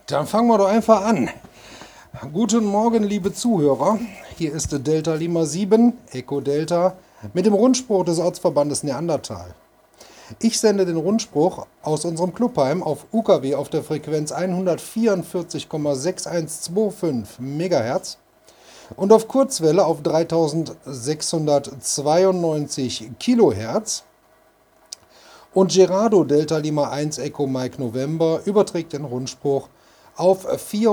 Dann fangen wir doch einfach an. Guten Morgen, liebe Zuhörer. Hier ist Delta Lima 7, Echo Delta, mit dem Rundspruch des Ortsverbandes Neandertal. Ich sende den Rundspruch aus unserem Clubheim auf UKW auf der Frequenz 144,6125 MHz und auf Kurzwelle auf 3692 kHz. Und Gerardo Delta Lima 1 Echo Mike November überträgt den Rundspruch auf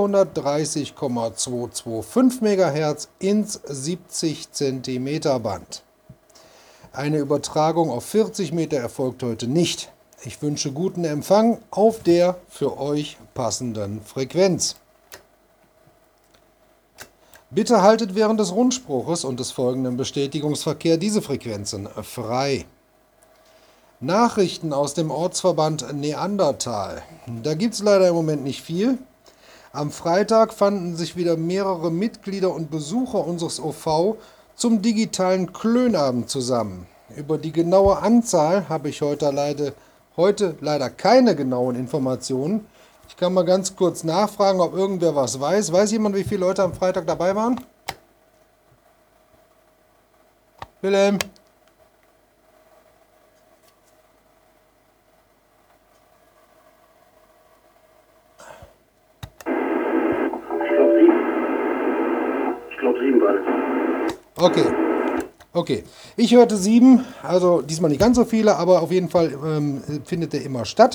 430,225 MHz ins 70 cm Band. Eine Übertragung auf 40 Meter erfolgt heute nicht. Ich wünsche guten Empfang auf der für euch passenden Frequenz. Bitte haltet während des Rundspruches und des folgenden Bestätigungsverkehrs diese Frequenzen frei. Nachrichten aus dem Ortsverband Neandertal. Da gibt es leider im Moment nicht viel. Am Freitag fanden sich wieder mehrere Mitglieder und Besucher unseres OV zum digitalen Klönabend zusammen. Über die genaue Anzahl habe ich heute leider keine genauen Informationen. Ich kann mal ganz kurz nachfragen, ob irgendwer was weiß. Weiß jemand, wie viele Leute am Freitag dabei waren? Wilhelm? Ich glaube 7 waren es. Okay. Ich hörte 7, also diesmal nicht ganz so viele, aber auf jeden Fall findet der immer statt.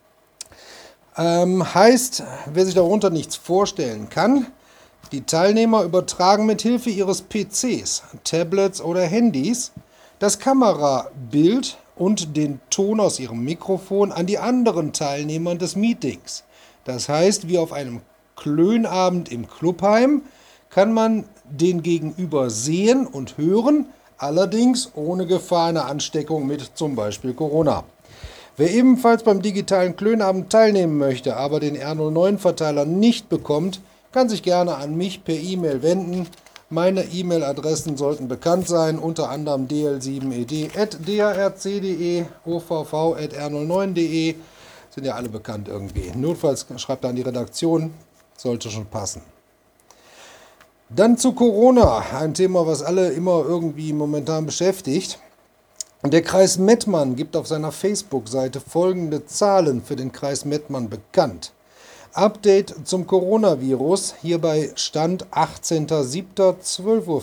Heißt, wer sich darunter nichts vorstellen kann, die Teilnehmer übertragen mit Hilfe ihres PCs, Tablets oder Handys das Kamerabild und den Ton aus ihrem Mikrofon an die anderen Teilnehmer des Meetings. Das heißt, wie auf einem Klönabend im Clubheim kann man den Gegenüber sehen und hören, allerdings ohne Gefahr einer Ansteckung mit zum Beispiel Corona. Wer ebenfalls beim digitalen Klönabend teilnehmen möchte, aber den R09-Verteiler nicht bekommt, kann sich gerne an mich per E-Mail wenden. Meine E-Mail-Adressen sollten bekannt sein, unter anderem dl7ed@drc.de, ovv@r09.de, sind ja alle bekannt irgendwie. Notfalls schreibt da an die Redaktion, sollte schon passen. Dann zu Corona, ein Thema, was alle immer irgendwie momentan beschäftigt. Der Kreis Mettmann gibt auf seiner Facebook-Seite folgende Zahlen für den Kreis Mettmann bekannt. Update zum Coronavirus, hierbei Stand 18.07.12:50 Uhr.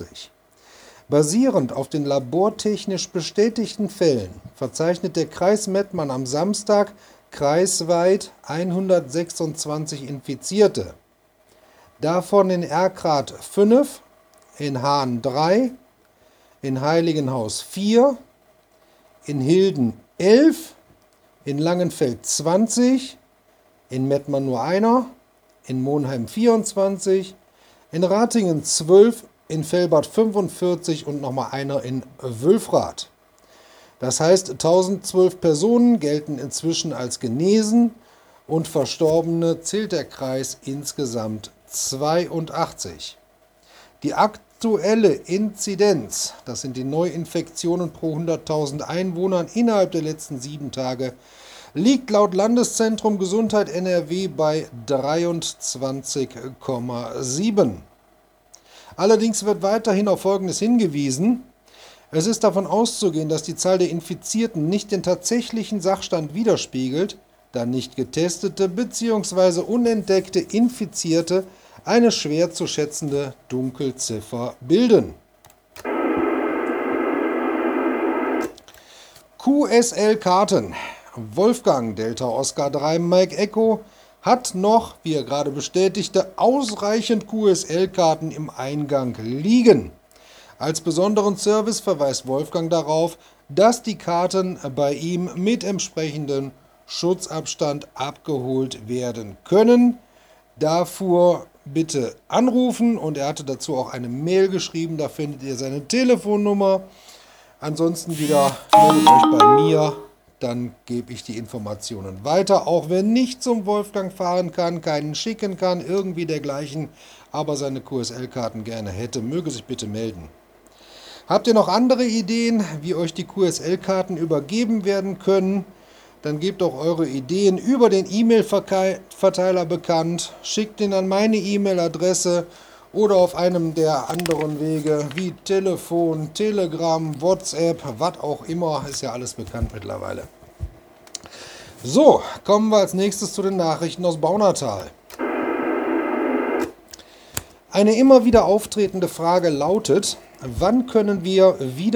Basierend auf den labortechnisch bestätigten Fällen verzeichnet der Kreis Mettmann am Samstag kreisweit 126 Infizierte. Davon in Erkrath 5, in Hahn 3, in Heiligenhaus 4, in Hilden 11, in Langenfeld 20, in Mettmann nur einer, in Monheim 24, in Ratingen 12, in Velbert 45 und nochmal einer in Wülfrath. Das heißt, 1012 Personen gelten inzwischen als genesen und Verstorbene zählt der Kreis insgesamt 82. Die aktuelle Inzidenz, das sind die Neuinfektionen pro 100.000 Einwohnern innerhalb der letzten 7 Tage, liegt laut Landeszentrum Gesundheit NRW bei 23,7. Allerdings wird weiterhin auf Folgendes hingewiesen. Es ist davon auszugehen, dass die Zahl der Infizierten nicht den tatsächlichen Sachstand widerspiegelt, da nicht getestete bzw. unentdeckte Infizierte eine schwer zu schätzende Dunkelziffer bilden. QSL-Karten. Wolfgang Delta Oscar 3 Mike Echo hat noch, wie er gerade bestätigte, ausreichend QSL-Karten im Eingang liegen. Als besonderen Service verweist Wolfgang darauf, dass die Karten bei ihm mit entsprechendem Schutzabstand abgeholt werden können. Dafür bitte anrufen und er hatte dazu auch eine Mail geschrieben, da findet ihr seine Telefonnummer. Ansonsten wieder meldet euch bei mir, dann gebe ich die Informationen weiter. Auch wer nicht zum Wolfgang fahren kann, keinen schicken kann, irgendwie dergleichen, aber seine QSL-Karten gerne hätte, möge sich bitte melden. Habt ihr noch andere Ideen, wie euch die QSL-Karten übergeben werden können? dann gebt auch eure Ideen über den E-Mail-Verteiler bekannt, schickt ihn an meine E-Mail-Adresse oder auf einem der anderen Wege wie Telefon, Telegram, WhatsApp, was auch immer, ist ja alles bekannt mittlerweile. So, kommen wir als nächstes zu den Nachrichten aus Baunatal. Eine immer wieder auftretende Frage lautet, wann können wir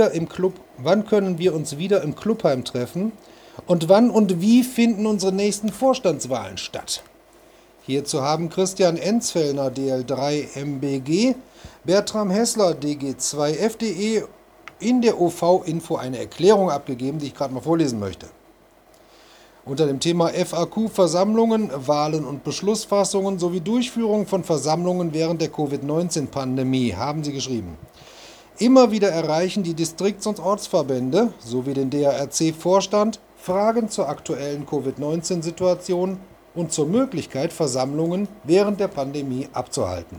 uns wieder im Clubheim treffen und wann und wie finden unsere nächsten Vorstandswahlen statt? Hierzu haben Christian Enzfellner, DL3 MBG, Bertram Hessler, DG2 FDE, in der OV-Info eine Erklärung abgegeben, die ich gerade mal vorlesen möchte. Unter dem Thema FAQ Versammlungen, Wahlen und Beschlussfassungen sowie Durchführung von Versammlungen während der Covid-19-Pandemie haben sie geschrieben. Immer wieder erreichen die Distrikts- und Ortsverbände sowie den DARC-Vorstand Fragen zur aktuellen Covid-19-Situation und zur Möglichkeit, Versammlungen während der Pandemie abzuhalten.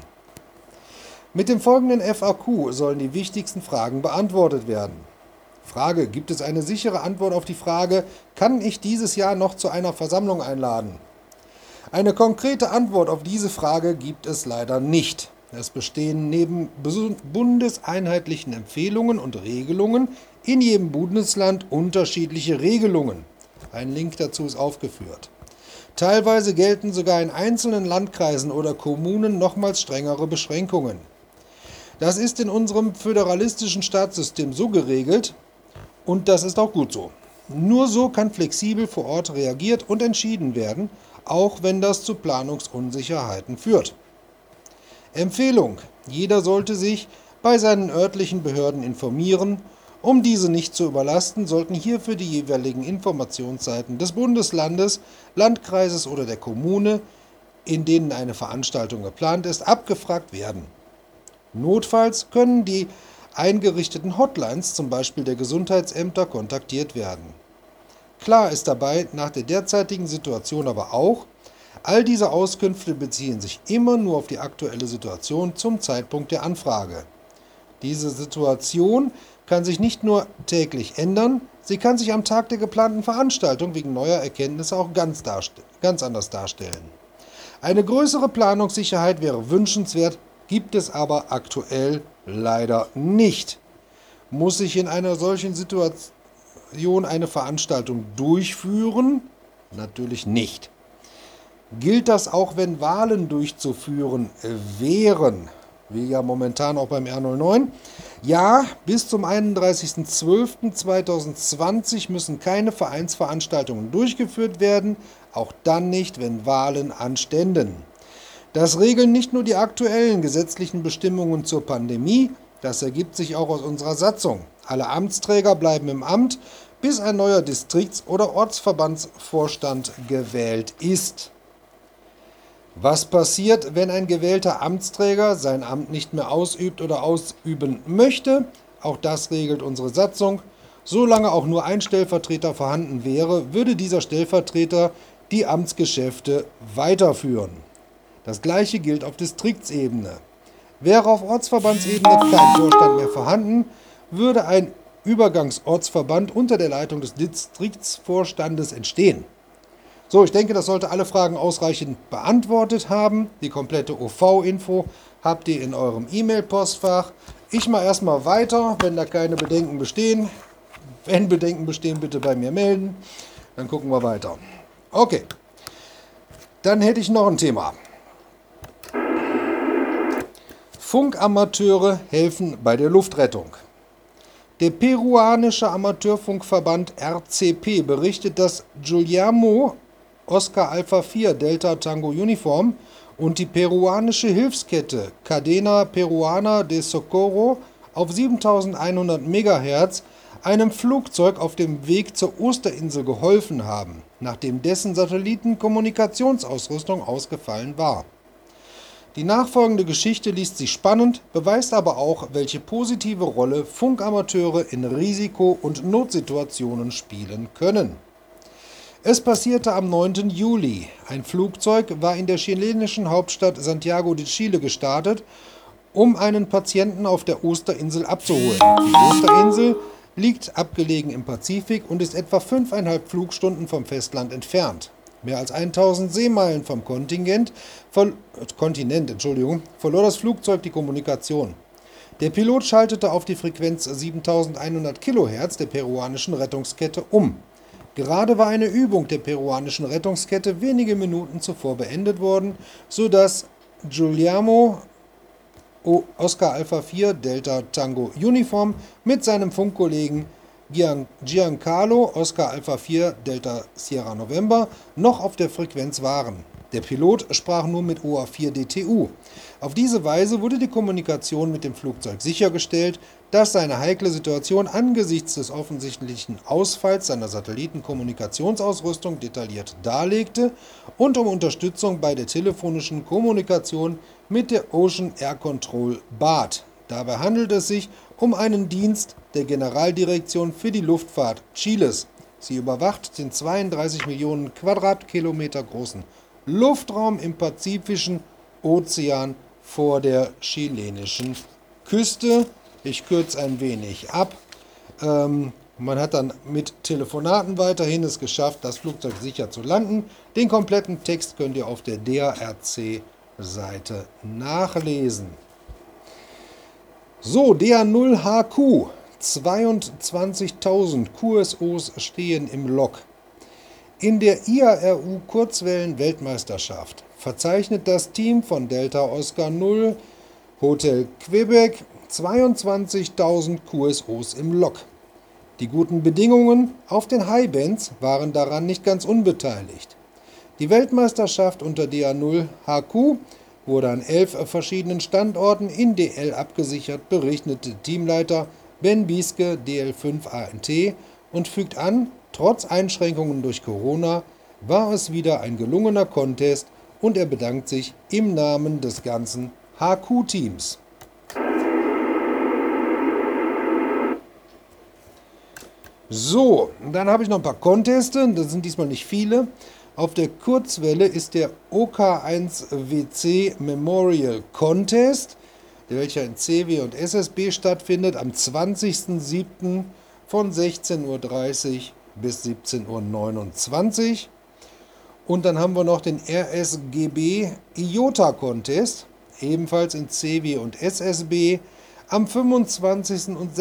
Mit dem folgenden FAQ sollen die wichtigsten Fragen beantwortet werden. Frage: Gibt es eine sichere Antwort auf die Frage, kann ich dieses Jahr noch zu einer Versammlung einladen? Eine konkrete Antwort auf diese Frage gibt es leider nicht. Es bestehen neben bundeseinheitlichen Empfehlungen und Regelungen in jedem Bundesland unterschiedliche Regelungen. Ein Link dazu ist aufgeführt. Teilweise gelten sogar in einzelnen Landkreisen oder Kommunen nochmals strengere Beschränkungen. Das ist in unserem föderalistischen Staatssystem so geregelt und das ist auch gut so. Nur so kann flexibel vor Ort reagiert und entschieden werden, auch wenn das zu Planungsunsicherheiten führt. Empfehlung: Jeder sollte sich bei seinen örtlichen Behörden informieren. Um diese nicht zu überlasten, sollten hierfür die jeweiligen Informationsseiten des Bundeslandes, Landkreises oder der Kommune, in denen eine Veranstaltung geplant ist, abgefragt werden. Notfalls können die eingerichteten Hotlines, zum Beispiel der Gesundheitsämter, kontaktiert werden. Klar ist dabei nach der derzeitigen Situation aber auch, all diese Auskünfte beziehen sich immer nur auf die aktuelle Situation zum Zeitpunkt der Anfrage. Diese Situation kann sich nicht nur täglich ändern, sie kann sich am Tag der geplanten Veranstaltung wegen neuer Erkenntnisse auch ganz anders darstellen. Eine größere Planungssicherheit wäre wünschenswert, gibt es aber aktuell leider nicht. Muss ich in einer solchen Situation eine Veranstaltung durchführen? Natürlich nicht. Gilt das auch, wenn Wahlen durchzuführen wären? Wie ja momentan auch beim R09. Ja, bis zum 31.12.2020 müssen keine Vereinsveranstaltungen durchgeführt werden, auch dann nicht, wenn Wahlen anständen. Das regeln nicht nur die aktuellen gesetzlichen Bestimmungen zur Pandemie, das ergibt sich auch aus unserer Satzung. Alle Amtsträger bleiben im Amt, bis ein neuer Distrikts- oder Ortsverbandsvorstand gewählt ist. Was passiert, wenn ein gewählter Amtsträger sein Amt nicht mehr ausübt oder ausüben möchte? Auch das regelt unsere Satzung. Solange auch nur ein Stellvertreter vorhanden wäre, würde dieser Stellvertreter die Amtsgeschäfte weiterführen. Das Gleiche gilt auf Distriktsebene. Wäre auf Ortsverbandsebene kein Vorstand mehr vorhanden, würde ein Übergangsortsverband unter der Leitung des Distriktsvorstandes entstehen. So, ich denke, das sollte alle Fragen ausreichend beantwortet haben. Die komplette OV-Info habt ihr in eurem E-Mail-Postfach. Ich mache erstmal weiter, wenn da keine Bedenken bestehen. Wenn Bedenken bestehen, bitte bei mir melden. Dann gucken wir weiter. Okay, dann hätte ich noch ein Thema. Funkamateure helfen bei der Luftrettung. Der peruanische Amateurfunkverband RCP berichtet, dass Guillermo Oscar Alpha 4 Delta Tango Uniform und die peruanische Hilfskette Cadena Peruana de Socorro auf 7100 MHz einem Flugzeug auf dem Weg zur Osterinsel geholfen haben, nachdem dessen Satellitenkommunikationsausrüstung ausgefallen war. Die nachfolgende Geschichte liest sich spannend, beweist aber auch, welche positive Rolle Funkamateure in Risiko- und Notsituationen spielen können. Es passierte am 9. Juli. Ein Flugzeug war in der chilenischen Hauptstadt Santiago de Chile gestartet, um einen Patienten auf der Osterinsel abzuholen. Die Osterinsel liegt abgelegen im Pazifik und ist etwa 5,5 Flugstunden vom Festland entfernt. Mehr als 1000 Seemeilen vom Kontinent verlor das Flugzeug die Kommunikation. Der Pilot schaltete auf die Frequenz 7100 kHz der peruanischen Rettungskette um. Gerade war eine Übung der peruanischen Rettungskette wenige Minuten zuvor beendet worden, sodass Guillermo Oscar Alpha 4 Delta Tango Uniform mit seinem Funkkollegen Giancarlo Oscar Alpha 4 Delta Sierra November noch auf der Frequenz waren. Der Pilot sprach nur mit OA4 DTU. Auf diese Weise wurde die Kommunikation mit dem Flugzeug sichergestellt, das seine heikle Situation angesichts des offensichtlichen Ausfalls seiner Satellitenkommunikationsausrüstung detailliert darlegte und um Unterstützung bei der telefonischen Kommunikation mit der Ocean Air Control bat. Dabei handelt es sich um einen Dienst der Generaldirektion für die Luftfahrt Chiles. Sie überwacht den 32 Millionen Quadratkilometer großen Luftraum im Pazifischen Ozean vor der chilenischen Küste. Ich kürze ein wenig ab. Man hat dann mit Telefonaten weiterhin es geschafft, das Flugzeug sicher zu landen. Den kompletten Text könnt ihr auf der DARC-Seite nachlesen. So, DA0HQ. 22.000 QSOs stehen im Log. In der IARU-Kurzwellen-Weltmeisterschaft verzeichnet das Team von Delta Oscar 0 Hotel Quebec 22.000 QSOs im Log. Die guten Bedingungen auf den Highbands waren daran nicht ganz unbeteiligt. Die Weltmeisterschaft unter DA0HQ wurde an 11 verschiedenen Standorten in DL abgesichert, berichtete Teamleiter Ben Bieske DL5ANT und fügt an, trotz Einschränkungen durch Corona war es wieder ein gelungener Contest und er bedankt sich im Namen des ganzen HQ-Teams. So, dann habe ich noch ein paar Conteste, das sind diesmal nicht viele. Auf der Kurzwelle ist der OK1WC Memorial Contest, welcher in CW und SSB stattfindet, am 20.07. von 16.30 Uhr bis 17.29 Uhr. Und dann haben wir noch den RSGB IOTA Contest, ebenfalls in CW und SSB, am 25. und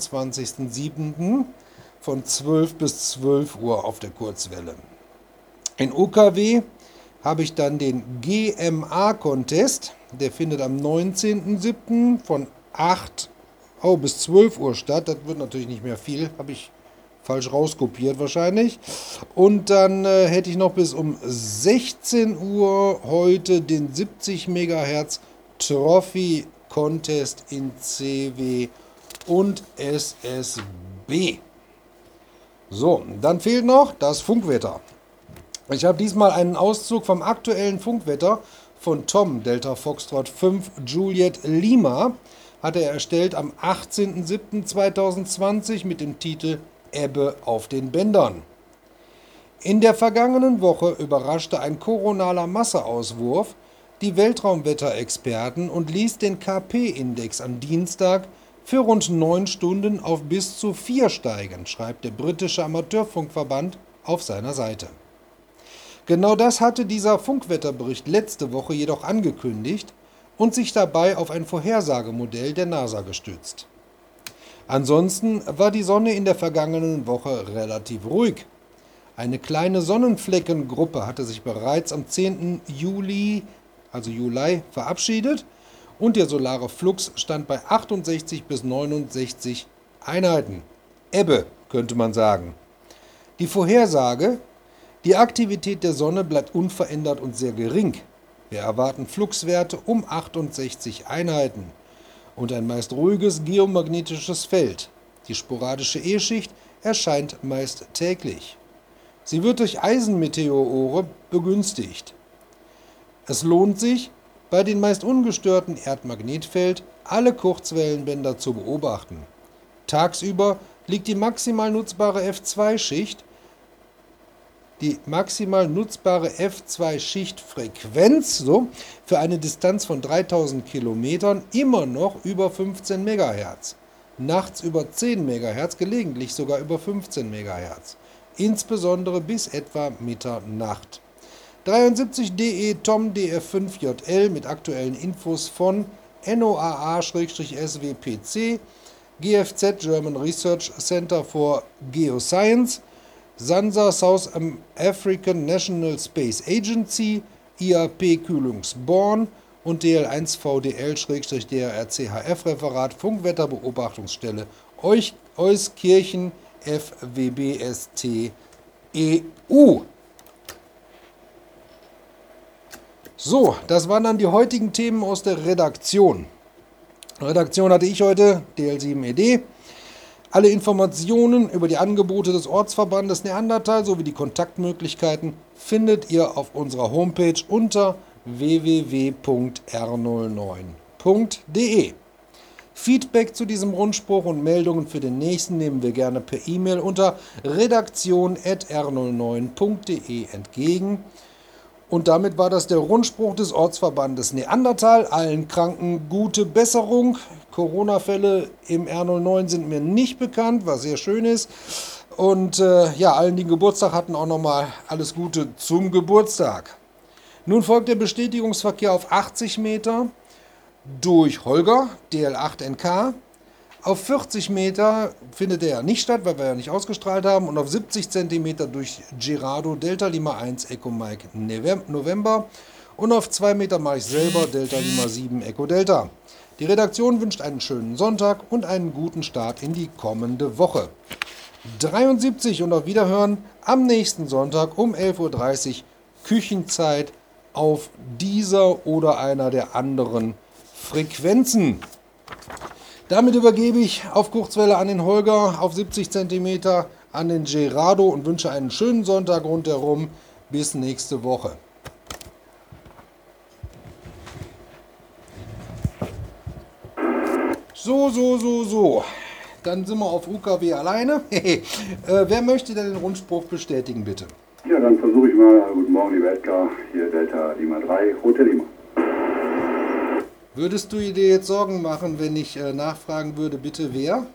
26.07. von 12 bis 12 Uhr auf der Kurzwelle. In OKW habe ich dann den GMA Contest, der findet am 19.07. von 8 bis 12 Uhr statt. Das wird natürlich nicht mehr viel, habe ich falsch rauskopiert wahrscheinlich. Und dann hätte ich noch bis um 16 Uhr heute den 70 MHz Trophy Contest in CW und SSB. So, dann fehlt noch das Funkwetter. Ich habe diesmal einen Auszug vom aktuellen Funkwetter von Tom Delta Foxtrot 5 Juliet Lima, hat er erstellt am 18.07.2020 mit dem Titel Ebbe auf den Bändern. In der vergangenen Woche überraschte ein koronaler Masseauswurf die Weltraumwetterexperten und ließ den KP-Index am Dienstag für rund 9 Stunden auf bis zu 4 steigen, schreibt der britische Amateurfunkverband auf seiner Seite. Genau das hatte dieser Funkwetterbericht letzte Woche jedoch angekündigt und sich dabei auf ein Vorhersagemodell der NASA gestützt. Ansonsten war die Sonne in der vergangenen Woche relativ ruhig. Eine kleine Sonnenfleckengruppe hatte sich bereits am 10. Juli verabschiedet und der solare Flux stand bei 68 bis 69 Einheiten. Ebbe, könnte man sagen. Die Vorhersage: Die Aktivität der Sonne bleibt unverändert und sehr gering. Wir erwarten Fluxwerte um 68 Einheiten und ein meist ruhiges geomagnetisches Feld. Die sporadische E-Schicht erscheint meist täglich. Sie wird durch Eisenmeteore begünstigt. Es lohnt sich, bei dem meist ungestörten Erdmagnetfeld alle Kurzwellenbänder zu beobachten. Tagsüber liegt die maximal nutzbare F2-Schicht, F2-Schichtfrequenz für eine Distanz von 3000 Kilometern immer noch über 15 MHz. nachts über 10 MHz, gelegentlich sogar über 15 MHz, insbesondere bis etwa Mitternacht. 73DE Tom DF5JL mit aktuellen Infos von NOAA-SWPC, GFZ German Research Center for Geoscience, SANSA South African National Space Agency, IAP Kühlungsborn und DL1VDL-DRCHF-Referat Funkwetterbeobachtungsstelle Euskirchen FWBST EU. So, das waren dann die heutigen Themen aus der Redaktion. Redaktion hatte ich heute, DL7ED. Alle Informationen über die Angebote des Ortsverbandes Neandertal sowie die Kontaktmöglichkeiten findet ihr auf unserer Homepage unter www.r09.de. Feedback zu diesem Rundspruch und Meldungen für den nächsten nehmen wir gerne per E-Mail unter redaktion@r09.de entgegen. Und damit war das der Rundspruch des Ortsverbandes Neandertal. Allen Kranken gute Besserung. Corona-Fälle im R09 sind mir nicht bekannt, was sehr schön ist. Und allen, die Geburtstag hatten, auch nochmal alles Gute zum Geburtstag. Nun folgt der Bestätigungsverkehr auf 80 Meter durch Holger, DL8NK. Auf 40 Meter findet er ja nicht statt, weil wir ja nicht ausgestrahlt haben. Und auf 70 cm durch Gerardo, Delta Lima 1, Echo Mike November. Und auf 2 Meter mache ich selber, Delta Lima 7, Echo Delta. Die Redaktion wünscht einen schönen Sonntag und einen guten Start in die kommende Woche. 73 und auf Wiederhören am nächsten Sonntag um 11:30 Uhr Küchenzeit auf dieser oder einer der anderen Frequenzen. Damit übergebe ich auf Kurzwelle an den Holger, auf 70 cm an den Gerardo und wünsche einen schönen Sonntag rundherum. Bis nächste Woche. So. Dann sind wir auf UKW alleine. Wer möchte denn den Rundspruch bestätigen, bitte? Ja, dann versuche ich mal. Guten Morgen, liebe Edgar. Hier Delta Lima 3, Hotel Lima. Würdest du dir jetzt Sorgen machen, wenn ich nachfragen würde, bitte wer?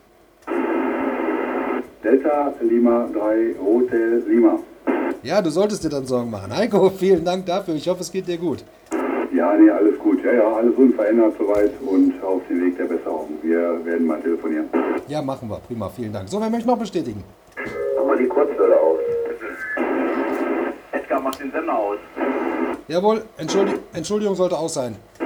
Delta Lima 3, Hotel Lima. Ja, du solltest dir dann Sorgen machen. Heiko, vielen Dank dafür. Ich hoffe, es geht dir gut. Ja, nee, alles gut. Ja, alles unverändert soweit und auf dem Weg der Besserung. Wir werden mal telefonieren. Ja, machen wir. Prima, vielen Dank. So, wer möchte noch bestätigen? Mach mal die Kurzwelle aus. Edgar macht den Sender aus. Jawohl, Entschuldigung sollte aus sein.